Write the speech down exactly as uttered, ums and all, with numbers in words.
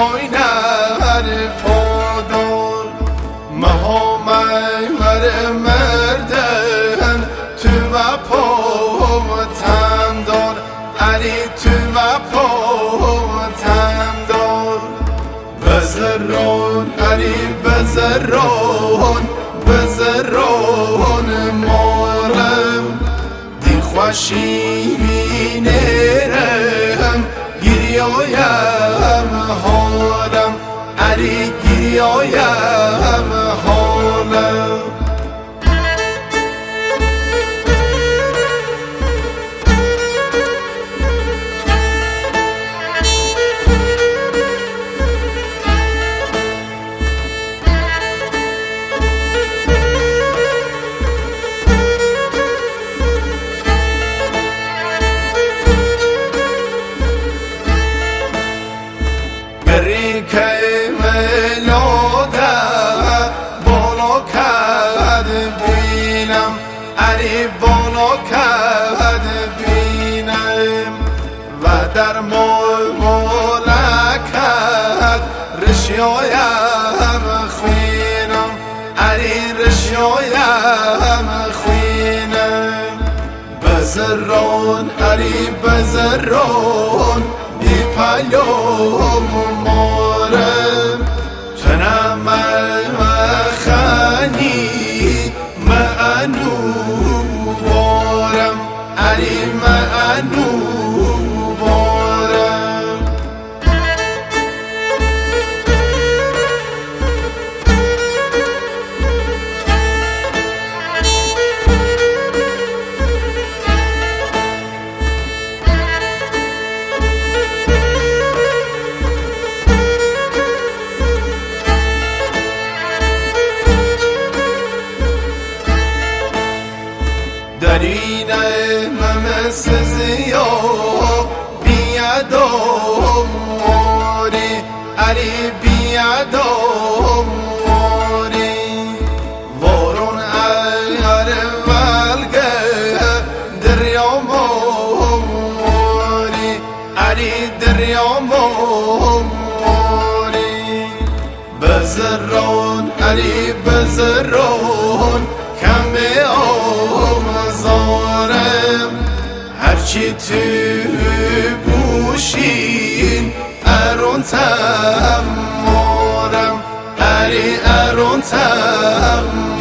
های نهر پادار مها مر مردن تو و پاتم دار علی تو و پاتم دار بزران علی بزران بزران مارم دی خوشی نرم گریایم حالم علی گریایم حالم علی بالا کرد بینم و در مالکت رشیایم خوینم علی رشیایم خوینم بزران علی بزران بی پیام مارم تنم خانی معنو بارم علی معنو بارم درینه ممس زیا بیادم ماری علی بیادم ماری وارون اگر ولگه دریا ماری علی دریا ماری بزران علی بزران کمه آمزارم هرچی تو بوشین ارون تم مارم علی ارون تم